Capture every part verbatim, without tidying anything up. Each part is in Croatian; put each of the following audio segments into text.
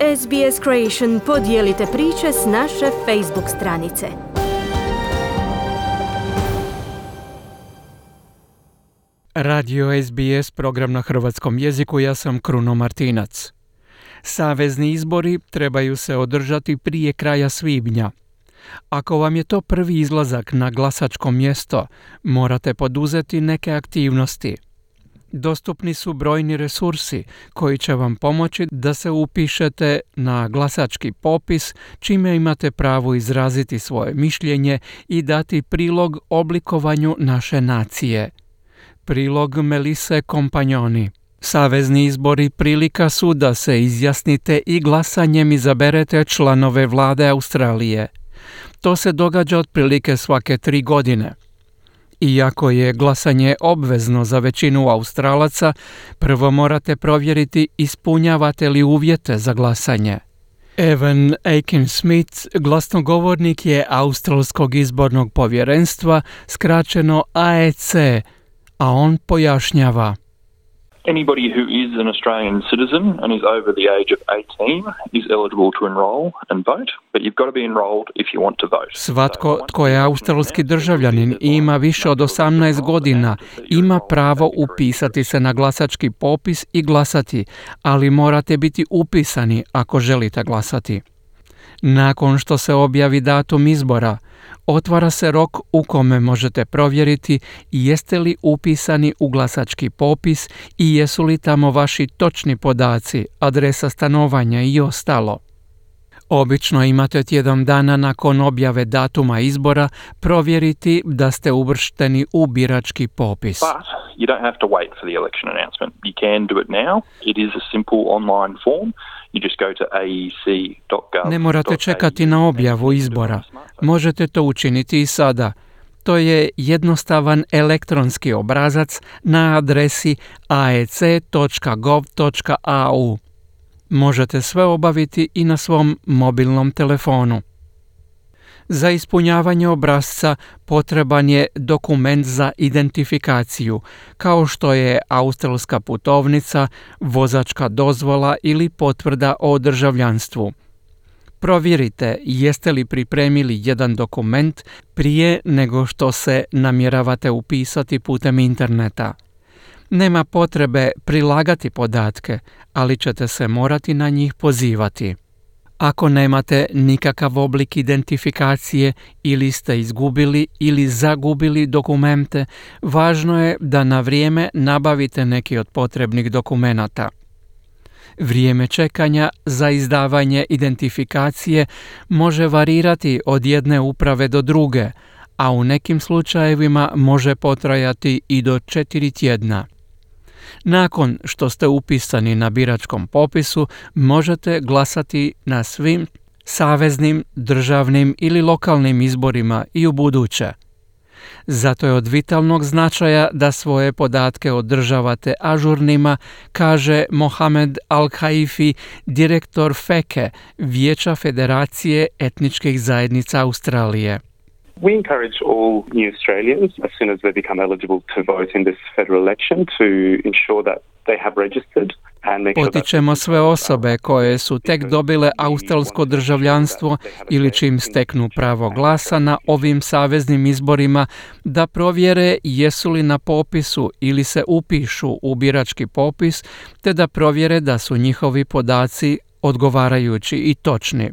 S B S Creation podijelite priče s naše Facebook stranice. Radio S B S, program na hrvatskom jeziku, ja sam Kruno Martinac. Savezni izbori trebaju se održati prije kraja svibnja. Ako vam je to prvi izlazak na glasačko mjesto, morate poduzeti neke aktivnosti. Dostupni su brojni resursi koji će vam pomoći da se upišete na glasački popis, čime imate pravo izraziti svoje mišljenje i dati prilog oblikovanju naše nacije. Prilog Melise Kompanjoni. Savezni izbori prilika su da se izjasnite i glasanjem izaberete članove vlade Australije. To se događa otprilike svake tri godine. Iako je glasanje obvezno za većinu Australaca, prvo morate provjeriti ispunjavate li uvjete za glasanje. Evan Aiken-Smith, glasnogovornik je Australskog izbornog povjerenstva, skraćeno A E C, a on pojašnjava. Anybody who is an Australian citizen and is over the age of eighteen is eligible to enroll and vote, but you've got to be enrolled if you want to vote. Svatko tko je australski državljanin i ima više od osamnaest godina ima pravo upisati se na glasački popis i glasati, ali morate biti upisani ako želite glasati. Nakon što se objavi datum izbora, otvara se rok u kome možete provjeriti jeste li upisani u glasački popis i jesu li tamo vaši točni podaci, adresa stanovanja i ostalo. Obično imate tjedan dana nakon objave datuma izbora provjeriti da ste uvršteni u birački popis. But you don't have to wait for the election announcement. You can do it now. It is a simple online form. You just go to a e c dot gov. Ne morate čekati na objavu izbora. Možete to učiniti i sada. To je jednostavan elektronski obrazac na adresi a e c dot gov dot a u. Možete sve obaviti i na svom mobilnom telefonu. Za ispunjavanje obrasca potreban je dokument za identifikaciju, kao što je australska putovnica, vozačka dozvola ili potvrda o državljanstvu. Provjerite jeste li pripremili jedan dokument prije nego što se namjeravate upisati putem interneta. Nema potrebe prilagati podatke, ali ćete se morati na njih pozivati. Ako nemate nikakav oblik identifikacije ili ste izgubili ili zagubili dokumente, važno je da na vrijeme nabavite neki od potrebnih dokumenata. Vrijeme čekanja za izdavanje identifikacije može varirati od jedne uprave do druge, a u nekim slučajevima može potrajati i do četiri tjedna. Nakon što ste upisani na biračkom popisu, možete glasati na svim saveznim, državnim ili lokalnim izborima i ubuduće. Zato je od vitalnog značaja da svoje podatke održavate ažurnima, kaže Mohamed Al-Haifi, direktor F E C E, Vijeća Federacije etničkih zajednica Australije. We encourage all new Australians, as soon as they become eligible to vote in this federal election, to ensure that they have registered. Potičemo sve osobe koje su tek dobile australsko državljanstvo ili čim steknu pravo glasa na ovim saveznim izborima da provjere jesu li na popisu ili se upišu u birački popis, te da provjere da su njihovi podaci odgovarajući i točni.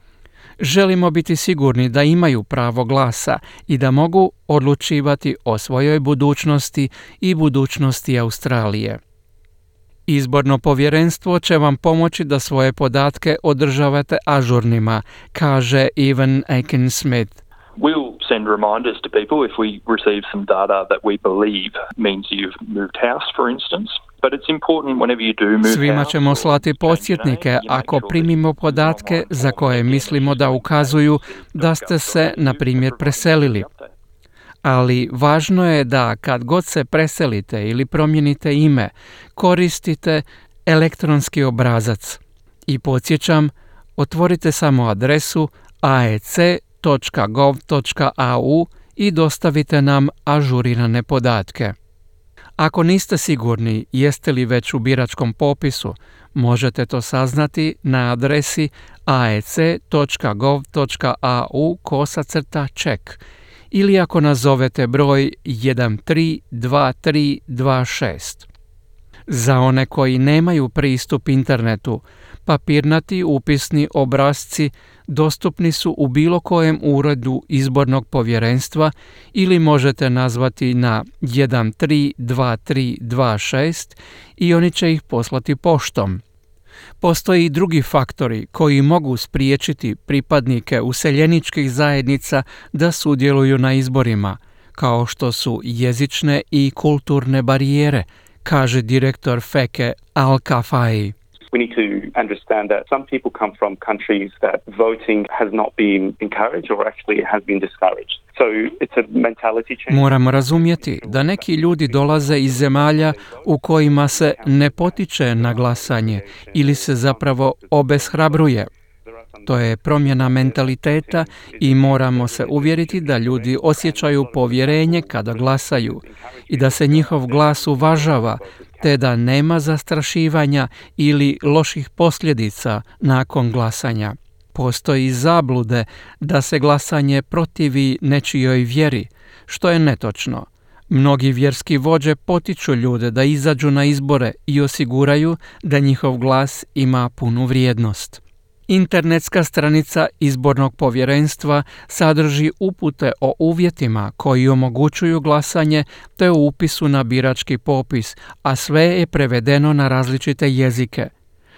Želimo biti sigurni da imaju pravo glasa i da mogu odlučivati o svojoj budućnosti i budućnosti Australije. Izborno povjerenstvo će vam pomoći da svoje podatke održavate ažurnima, kaže Evan Aiken-Smith. We'll send reminders to people if we receive some data that we believe means you've moved house, for instance. But it's important whenever you do move. Svima ćemo slati podsjetnike ako primimo podatke za koje mislimo da ukazuju da ste se, na primjer, preselili. Ali važno je da kad god se preselite ili promijenite ime, koristite elektronski obrazac. I podsjećam, otvorite samo adresu a e c dot gov dot a u i dostavite nam ažurirane podatke. Ako niste sigurni jeste li već u biračkom popisu, Možete to saznati na adresi aec.gov.au kosacrta check ili ako nazovete broj jedan tri dva tri dva šest. Za one koji nemaju pristup internetu, papirnati upisni obrasci dostupni su u bilo kojem uredu izbornog povjerenstva ili možete nazvati na jedan tri dva tri dva šest i oni će ih poslati poštom. Postoje i drugi faktori koji mogu spriječiti pripadnike useljeničkih zajednica da sudjeluju na izborima, kao što su jezične i kulturne barijere, kaže direktor F E C E Al-Kafai. We need to understand that some people come from countries that voting has not been encouraged or actually has been discouraged. So it's a mentality change. Moramo razumjeti da neki ljudi dolaze iz zemalja u kojima se ne potiče na glasanje ili se zapravo obeshrabruje. To je promjena mentaliteta i moramo se uvjeriti da ljudi osjećaju povjerenje kada glasaju i da se njihov glas uvažava, te da nema zastrašivanja ili loših posljedica nakon glasanja. Postoji zablude da se glasanje protivi nečijoj vjeri, što je netočno. Mnogi vjerski vođe potiču ljude da izađu na izbore i osiguraju da njihov glas ima punu vrijednost. Internetska stranica izbornog povjerenstva sadrži upute o uvjetima koji omogućuju glasanje te o upisu na birački popis, a sve je prevedeno na različite jezike.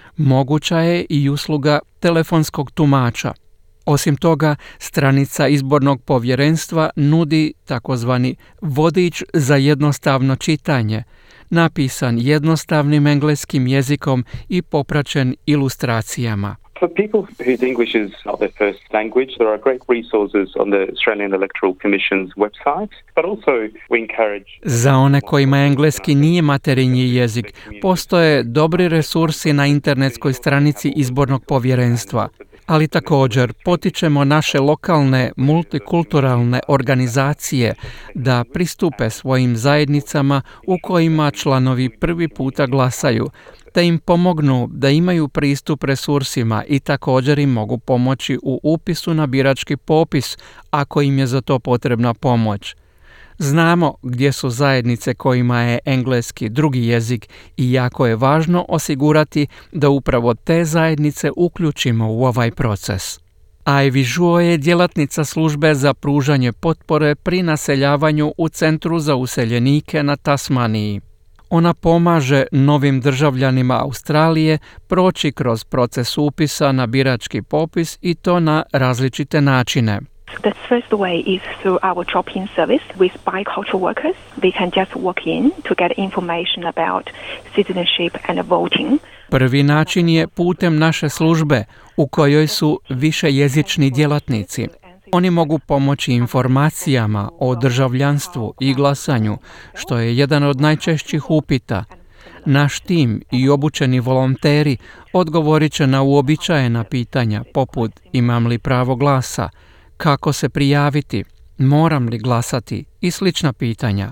Moguća je i usluga telefonskog tumača. Osim toga, stranica izbornog povjerenstva nudi takozvani vodič za jednostavno čitanje, napisan jednostavnim engleskim jezikom i popraćen ilustracijama. For people whose English is not their first language, there are great resources on the Australian Electoral Commission's website, but also we encourage... Za one kojima engleski nije materinji jezik, postoje dobri resursi na internetskoj stranici izbornog povjerenstva, ali također potičemo naše lokalne multikulturalne organizacije da pristupe svojim zajednicama u kojima članovi prvi puta glasaju, te im pomognu da imaju pristup resursima i također im mogu pomoći u upisu na birački popis ako im je za to potrebna pomoć. Znamo gdje su zajednice kojima je engleski drugi jezik i jako je važno osigurati da upravo te zajednice uključimo u ovaj proces. Ivy Zhuo je djelatnica službe za pružanje potpore pri naseljavanju u Centru za useljenike na Tasmaniji. Ona pomaže novim državljanima Australije proći kroz proces upisa na birački popis i to na različite načine. The first way is through our drop-in service with bicultural workers. They can just walk in to get information about citizenship and voting. Prvi način je putem naše službe u kojoj su višejezični djelatnici. Oni mogu pomoći informacijama o državljanstvu i glasanju, što je jedan od najčešćih upita. Naš tim i obučeni volonteri odgovorit će na uobičajena pitanja poput imam li pravo glasa, kako se prijaviti, moram li glasati i slična pitanja.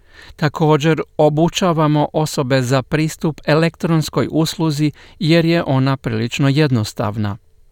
Također obučavamo osobe za pristup elektronskoj usluzi jer je ona prilično jednostavna.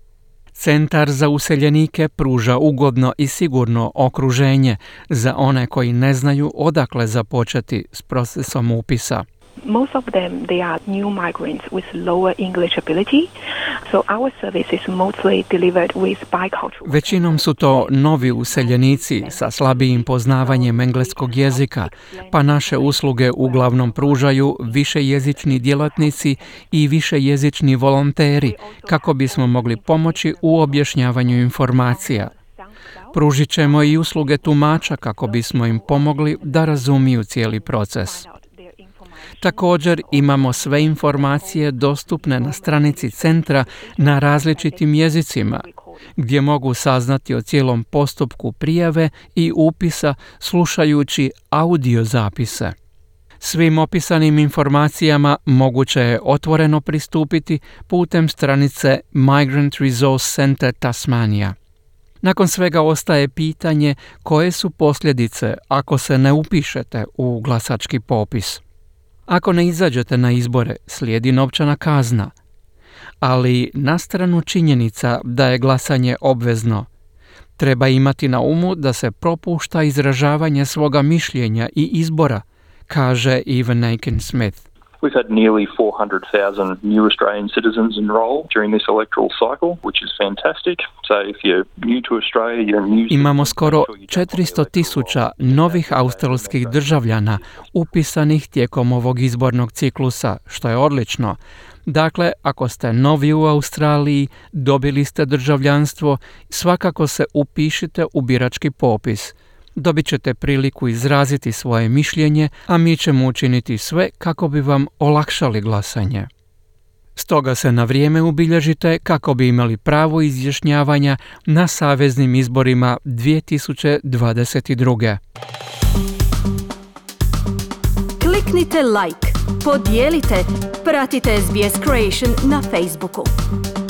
Centar za useljenike pruža ugodno i sigurno okruženje za one koji ne znaju odakle započeti s procesom upisa. Most of them, they are new migrants with lower English ability, so our service is mostly delivered with bicultural. Većinom su to novi useljenici sa slabijim poznavanjem engleskog jezika, pa naše usluge uglavnom pružaju višejezični djelatnici i višejezični volonteri kako bismo mogli pomoći u objašnjavanju informacija. Pružit ćemo i usluge tumača kako bismo im pomogli da razumiju cijeli proces. Također imamo sve informacije dostupne na stranici centra na različitim jezicima, gdje mogu saznati o cijelom postupku prijave i upisa slušajući audio zapise. Svim opisanim informacijama moguće je otvoreno pristupiti putem stranice Migrant Resource Centre Tasmania. Nakon svega ostaje pitanje koje su posljedice ako se ne upišete u glasački popis. Ako ne izađete na izbore, slijedi novčana kazna. Ali na stranu činjenica da je glasanje obvezno, treba imati na umu da se propušta izražavanje svoga mišljenja i izbora, kaže Evan Aiken-Smith. We've had nearly four hundred thousand new Australian citizens enroll during this electoral cycle, which is fantastic. So if you're new to Australia, you're a new... Imamo skoro četiristo tisuća novih australskih državljana upisanih tijekom ovog izbornog ciklusa, što je odlično. Dakle, ako ste novi u Australiji, dobili ste državljanstvo, svakako se upišite u birački popis. Dobit ćete priliku izraziti svoje mišljenje, a mi ćemo učiniti sve kako bi vam olakšali glasanje. Stoga se na vrijeme ubilježite kako bi imali pravo izjašnjavanja na saveznim izborima dvije tisuće dvadeset druge. Kliknite like, podijelite, pratite S B S Creation na Facebooku.